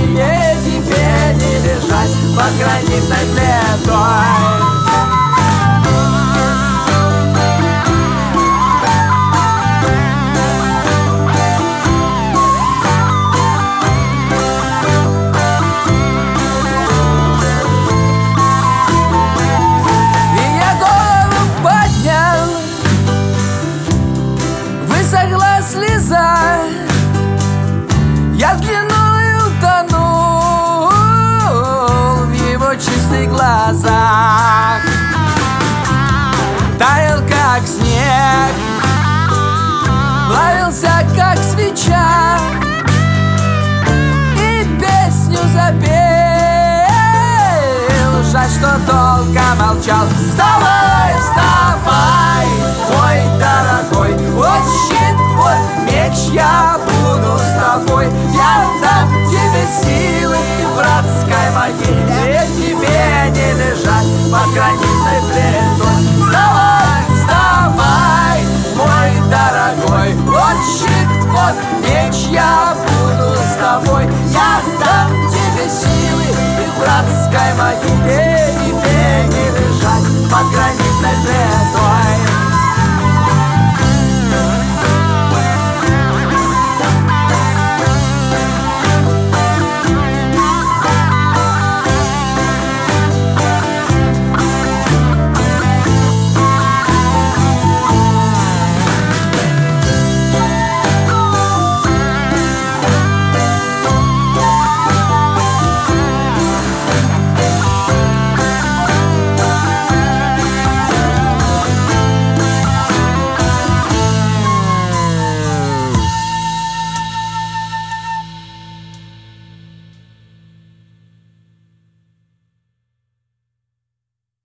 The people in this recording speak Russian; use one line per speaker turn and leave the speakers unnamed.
могиле тебе не лежать под гранитной плитой. Слеза, я взглянул и утонул в его чистых глазах. Таял, как снег, плавился, как свеча, и песню запел. Жаль, что долго молчал. Вставай, вставай, мой дорогой, вот щит, вот меч, я буду с тобой. Я дам тебе силы в братской могиле, тебе не лежать под гранитной плитой. Вставай, вставай, мой дорогой, вот щит, вот меч, я буду с тобой. Я дам тебе силы в братской могиле,